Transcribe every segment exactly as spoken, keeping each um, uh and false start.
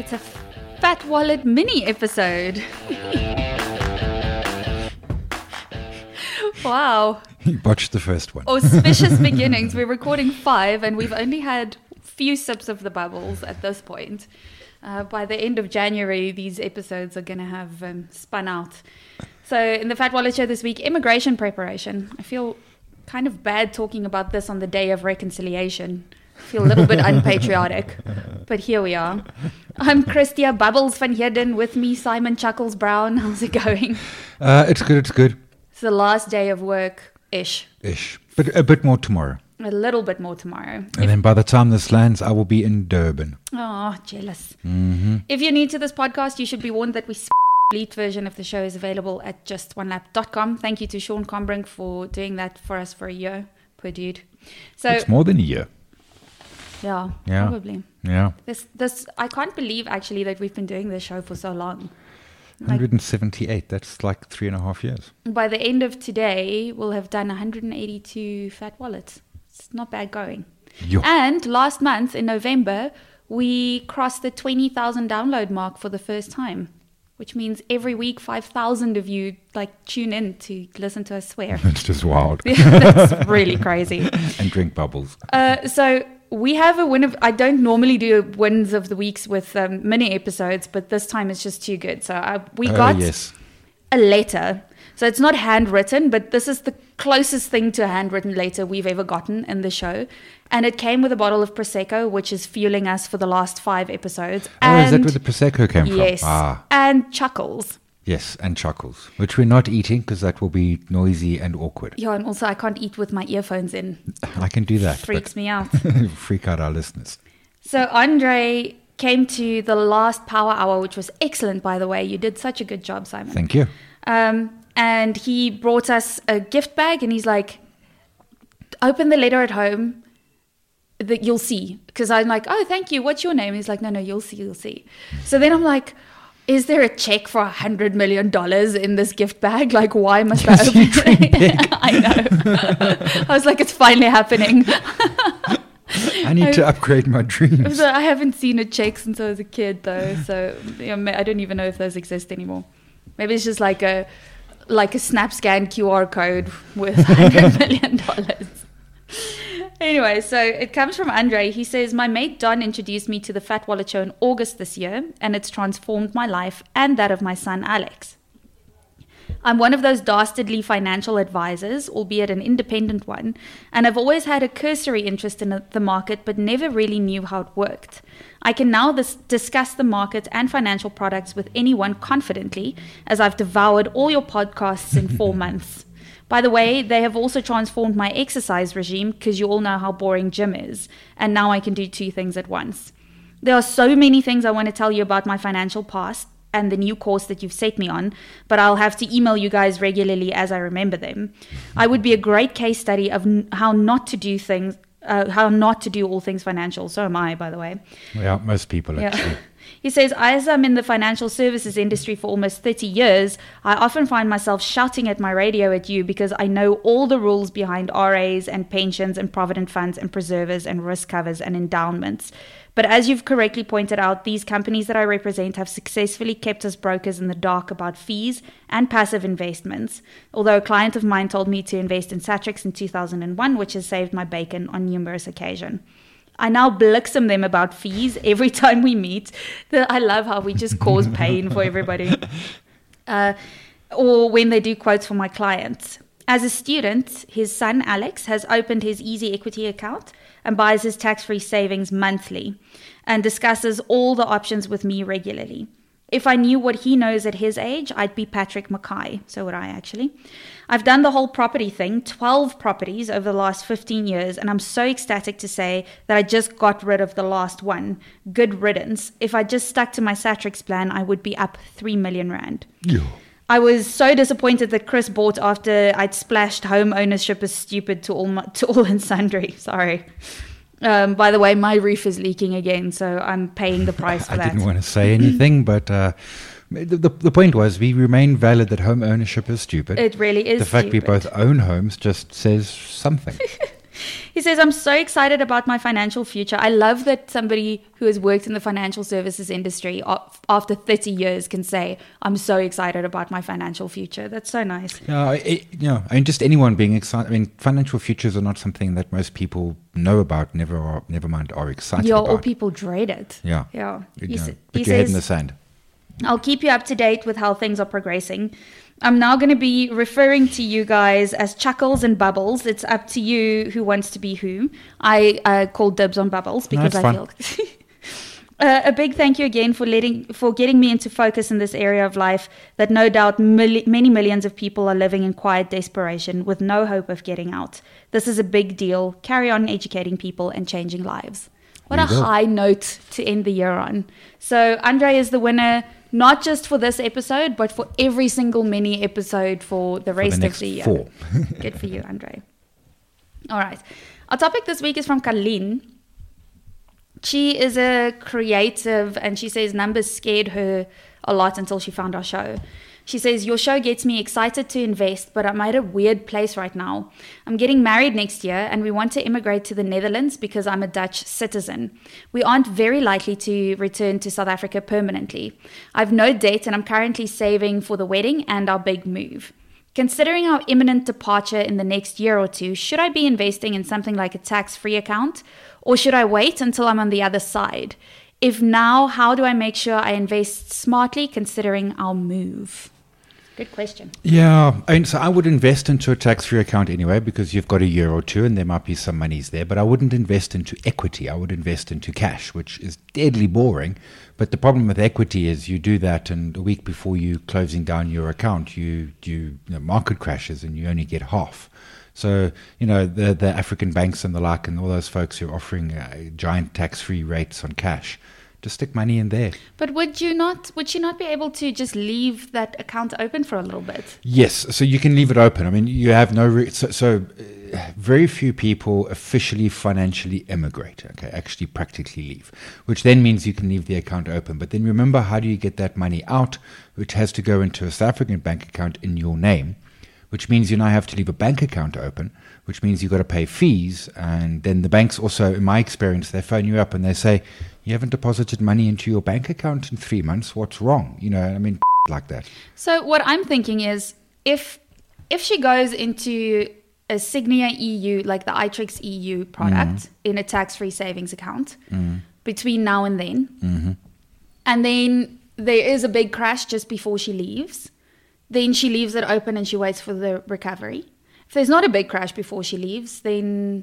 It's a Fat Wallet mini episode. Wow. You botched the first one. Auspicious beginnings. We're recording five and we've only had few sips of the bubbles at this point. Uh, by the end of January, these episodes are going to have um, spun out. So in the Fat Wallet Show this week, immigration preparation. I feel kind of bad talking about this on the day of reconciliation. I feel a little bit unpatriotic, but here we are. I'm Christia Bubbles van Heerden, with me Simon Chuckles Brown. How's it going? Uh, it's good, it's good. It's the last day of work-ish. Ish. But a bit more tomorrow. A little bit more tomorrow. And if, then by the time this lands, I will be in Durban. Oh, jealous. Mm-hmm. If you're new to this podcast, you should be warned that we complete version of the show is available at just one lap dot com. Thank you to Sean Combrink for doing that for us for a year. Poor dude. So it's more than a year. Yeah, yeah, probably. Yeah. This, this, I can't believe actually that we've been doing this show for so long. one hundred seventy-eight. Like, that's like three and a half years. By the end of today, we'll have done one hundred eighty-two Fat Wallets. It's not bad going. Yo. And last month in November, we crossed the twenty thousand download mark for the first time, which means every week five thousand of you like tune in to listen to us swear. It's just wild. That's really crazy. And drink bubbles. Uh, so we have a win of, I don't normally do wins of the weeks with um, mini episodes, but this time it's just too good. So I, we oh, got yes. a letter. So it's not handwritten, but this is the closest thing to a handwritten letter we've ever gotten in the show. And it came with a bottle of Prosecco, which is fueling us for the last five episodes. Oh, and is that where the Prosecco came yes, from? Ah. and Chuckles. Yes, and Chuckles, which we're not eating because that will be noisy and awkward. Yeah, and also I can't eat with my earphones in. I can do that. Freaks me out. Freak out our listeners. So Andre came to the last Power Hour, which was excellent, by the way. You did such a good job, Simon. Thank you. Um, and he brought us a gift bag, and he's like, open the letter at home, that you'll see. Because I'm like, oh, thank you. What's your name? He's like, no, no, you'll see, you'll see. So then I'm like, is there a check for a hundred million dollars in this gift bag? Like, why must I open it? I know. I was like, it's finally happening. I need I, to upgrade my dreams. So I haven't seen a check since I was a kid, though. So you know, I don't even know if those exist anymore. Maybe it's just like a like a SnapScan Q R code with one hundred million dollars. Anyway, so it comes from Andre. He says, my mate Don introduced me to the Fat Wallet Show in August this year, and it's transformed my life and that of my son, Alex. I'm one of those dastardly financial advisors, albeit an independent one, and I've always had a cursory interest in the market, but never really knew how it worked. I can now this, discuss the market and financial products with anyone confidently, as I've devoured all your podcasts in four months. By the way, they have also transformed my exercise regime, because you all know how boring gym is, and now I can do two things at once. There are so many things I want to tell you about my financial past and the new course that you've set me on, but I'll have to email you guys regularly as I remember them. I would be a great case study of n- how not to do things, uh, how not to do all things financial. So am I, by the way. Yeah, most people actually. Yeah. He says, as I'm in the financial services industry for almost thirty years, I often find myself shouting at my radio at you because I know all the rules behind R As and pensions and provident funds and preservers and risk covers and endowments. But as you've correctly pointed out, these companies that I represent have successfully kept us brokers in the dark about fees and passive investments. Although a client of mine told me to invest in Satrix in two thousand one, which has saved my bacon on numerous occasions. I now blixem them about fees every time we meet. I love how we just cause pain for everybody. Uh, or when they do quotes for my clients. As a student, his son Alex has opened his Easy Equity account and buys his tax-free savings monthly and discusses all the options with me regularly. If I knew what he knows at his age, I'd be Patrick Mackay. So would I, actually. I've done the whole property thing, twelve properties over the last fifteen years, and I'm so ecstatic to say that I just got rid of the last one. Good riddance. If I just stuck to my Satrix plan, I would be up three million rand. Yeah. I was so disappointed that Chris bought after I'd splashed home ownership is stupid to all, my, to all and sundry. Sorry. Um, by the way, my roof is leaking again, so I'm paying the price for I that. I didn't want to say anything, but uh, the, the the point was we remain valid that home ownership is stupid. It really is The fact stupid. we both own homes just says something. He says, I'm so excited about my financial future. I love that somebody who has worked in the financial services industry after thirty years can say, I'm so excited about my financial future. That's so nice. Yeah, it, you know, I mean, just anyone being excited. I mean, financial futures are not something that most people know about, never are, never mind are excited yeah, about. or people dread it. Yeah. Yeah. You He, know, sa- put he your head says, in the sand. I'll keep you up to date with how things are progressing. I'm now going to be referring to you guys as Chuckles and Bubbles. It's up to you who wants to be who. I uh, call dibs on Bubbles because No, I fine. feel... uh, a big thank you again for letting for getting me into focus in this area of life that no doubt mil- many millions of people are living in quiet desperation with no hope of getting out. This is a big deal. Carry on educating people and changing lives. What You a will. high note to end the year on. So Andre is the winner, not just for this episode, but for every single mini episode for the For rest the next of the year. four. Good for you, Andre. All right. Our topic this week is from Colleen. She is a creative and she says numbers scared her a lot until she found our show. She says, your show gets me excited to invest, but I'm at a weird place right now. I'm getting married next year and we want to immigrate to the Netherlands because I'm a Dutch citizen. We aren't very likely to return to South Africa permanently. I've no debt and I'm currently saving for the wedding and our big move. Considering our imminent departure in the next year or two, should I be investing in something like a tax-free account or should I wait until I'm on the other side? If now, how do I make sure I invest smartly considering our move? Good question. Yeah, and so I would invest into a tax-free account anyway because you've got a year or two and there might be some monies there, but I wouldn't invest into equity. I would invest into cash, which is deadly boring. But the problem with equity is you do that and a week before you closing down your account, you, you, you know, market crashes and you only get half. So, you know, the, the African banks and the like and all those folks who are offering uh, giant tax-free rates on cash, just stick money in there. But would you not, would you not be able to just leave that account open for a little bit? Yes, so you can leave it open. I mean, you have no... Re- so so uh, very few people officially financially emigrate, okay, actually practically leave, which then means you can leave the account open. But then remember, how do you get that money out, which has to go into a South African bank account in your name, which means you now have to leave a bank account open, which means you've got to pay fees. And then the banks also, in my experience, they phone you up and they say, you haven't deposited money into your bank account in three months. What's wrong? You know, I mean, like that. So what I'm thinking is if if she goes into a Signia E U, like the iTrix E U product, mm. in a tax-free savings account mm. between now and then, mm-hmm. and then there is a big crash just before she leaves, then she leaves it open and she waits for the recovery. If there's not a big crash before she leaves, then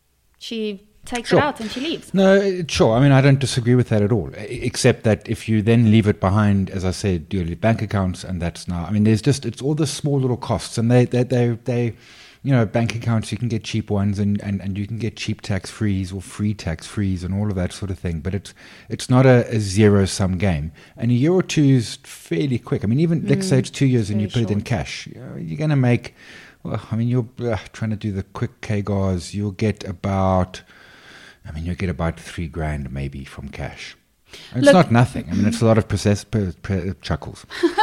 she takes sure. it out and she leaves. No, sure. I mean, I don't disagree with that at all, except that if you then leave it behind, as I said, your bank accounts, and that's now, I mean, there's just, it's all the small little costs, and they, they, they, they you know, bank accounts, you can get cheap ones and, and, and you can get cheap tax frees or free tax frees and all of that sort of thing. But it's it's not a, a zero sum game. And a year or two is fairly quick. I mean, even mm, let's say it's two years and you put short. it in cash, you know, you're going to make, well, I mean, you're uh, trying to do the quick K G A Rs, you'll get about, I mean, you'll get about three grand maybe from cash. It's Look, not nothing. I mean, it's a lot of process, per, per, chuckles.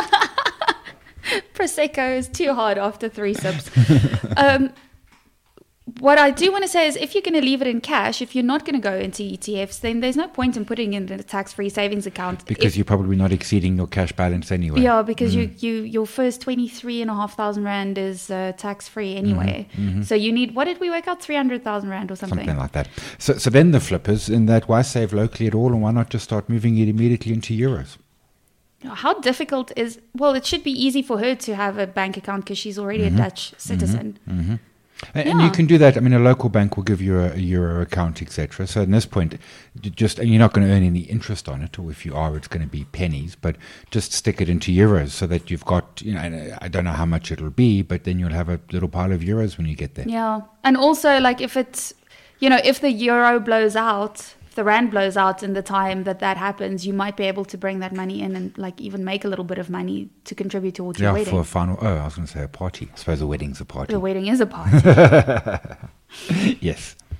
Prosecco is too hard after three sips. um, what I do want to say is if you're going to leave it in cash, if you're not going to go into E T Fs, then there's no point in putting it in a tax-free savings account. Because if, you're probably not exceeding your cash balance anyway. Yeah, because mm. you, you your first twenty-three and a half thousand rand is uh, tax-free anyway. Mm-hmm, mm-hmm. So you need, what did we work out? three hundred thousand rand or something? Something like that. So, so then the flip is in that why save locally at all and why not just start moving it immediately into euros? How difficult is, well, it should be easy for her to have a bank account because she's already mm-hmm. a Dutch citizen. Mm-hmm. Mm-hmm. And, yeah. and you can do that. I mean, a local bank will give you a, a euro account, et cetera. So at this point, just, and you're not going to earn any interest on it, or if you are, it's going to be pennies, but just stick it into euros so that you've got, you know, I don't know how much it'll be, but then you'll have a little pile of euros when you get there. Yeah. And also, like, if it's, you know, if the euro blows out, the rand blows out in the time that that happens, you might be able to bring that money in and like even make a little bit of money to contribute towards yeah, your wedding. Yeah, for a final, oh, I was going to say a party. I suppose a wedding's a party. The wedding is a party. Yes.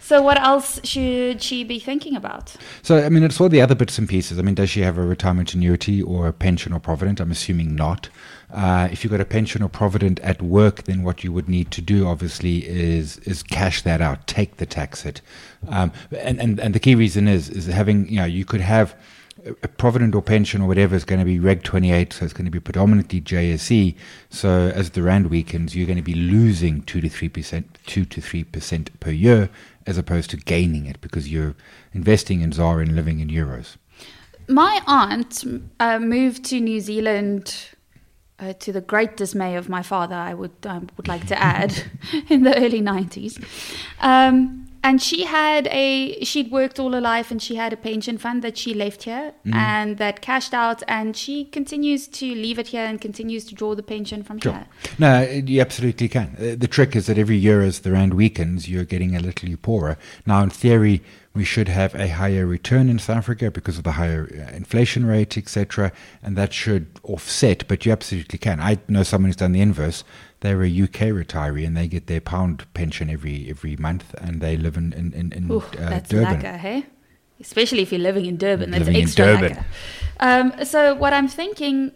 So what else should she be thinking about? So, I mean, it's all the other bits and pieces. I mean, does she have a retirement annuity or a pension or provident? I'm assuming not. Uh, if you've got a pension or provident at work, then what you would need to do, obviously, is is cash that out, take the tax hit. Um, and, and, and the key reason is, is having, you know, you could have a provident or pension or whatever is going to be Reg twenty-eight, so it's going to be predominantly J S E. So as the rand weakens, you're going to be losing two to three percent, two to three percent per year, as opposed to gaining it because you're investing in Z A R and living in euros. My aunt uh, moved to New Zealand uh, to the great dismay of my father, I would I would like to add, in the early nineties. Um, and she had a, she'd worked all her life and she had a pension fund that she left here mm. and that cashed out, and she continues to leave it here and continues to draw the pension from sure. here. No, you absolutely can. Uh, the trick is that every year as the rand weakens, you're getting a little poorer. Now, in theory, we should have a higher return in South Africa because of the higher inflation rate, et cetera, and that should offset, but you absolutely can. I know someone who's done the inverse. They're a U K retiree and they get their pound pension every every month, and they live in, in, in, in Ooh, uh, that's Durban. Lekker, hey? Especially if you're living in Durban. That's living extra in Durban. lekker. Um, so what I'm thinking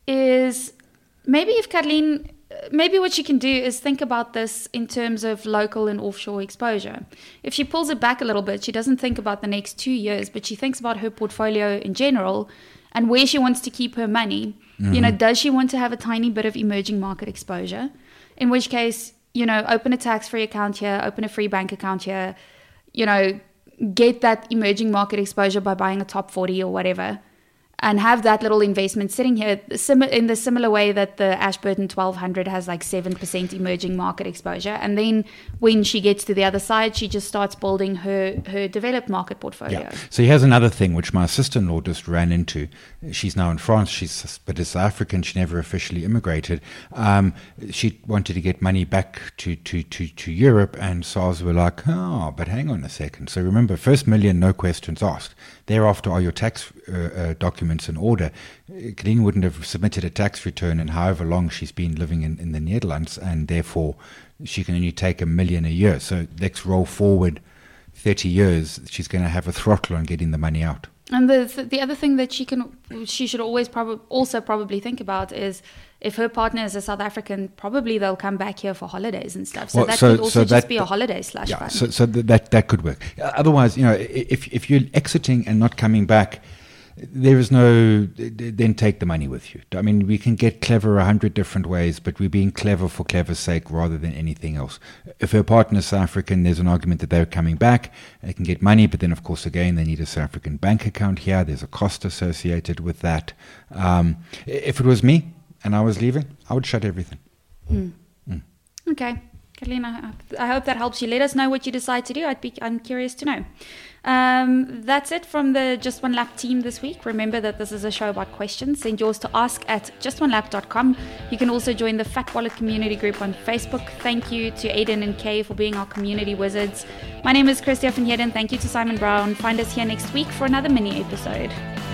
is maybe if Kathleen, maybe what she can do is think about this in terms of local and offshore exposure. If she pulls it back a little bit, she doesn't think about the next two years, but she thinks about her portfolio in general and where she wants to keep her money. Mm-hmm. You know, does she want to have a tiny bit of emerging market exposure? In which case, you know, open a tax-free account here, open a free bank account here, you know, get that emerging market exposure by buying a top forty or whatever, and have that little investment sitting here in the similar way that the Ashburton twelve hundred has like seven percent emerging market exposure. And then when she gets to the other side, she just starts building her, her developed market portfolio. Yeah. So here's another thing which my sister-in-law just ran into. She's now in France, she's but is African, she never officially immigrated. Um, she wanted to get money back to, to, to, to Europe, and SARS were like, oh, but hang on a second. So remember, first million, no questions asked. Thereafter are your tax uh, uh, documents in order. Kathleen wouldn't have submitted a tax return in however long she's been living in, in the Netherlands, and therefore she can only take a million a year. So let's roll forward thirty years, she's going to have a throttle on getting the money out. And the the other thing that she can she should always prob- also probably think about is if her partner is a South African, probably they'll come back here for holidays and stuff. So well, that so, could also so just that, be a holiday slash yeah, fund. So, so that that could work. Otherwise, you know, if if you're exiting and not coming back, there is no, then take the money with you. I mean, we can get clever a hundred different ways, but we're being clever for clever's sake rather than anything else. If her partner is South African, there's an argument that they're coming back. They can get money, but then, of course, again, they need a South African bank account here. There's a cost associated with that. Um, if it was me and I was leaving, I would shut everything. Mm. Mm. Okay. Kathleen, I hope that helps you. Let us know what you decide to do. I'd be, I'm curious to know. Um, that's it from the Just One Lap team this week. Remember that this is a show about questions. Send yours to ask at just one lap dot com. You can also join the Fat Wallet community group on Facebook. Thank you to Aiden and Kay for being our community wizards. My name is Christia van Heerden. Thank you to Simon Brown. Find us here next week for another mini episode.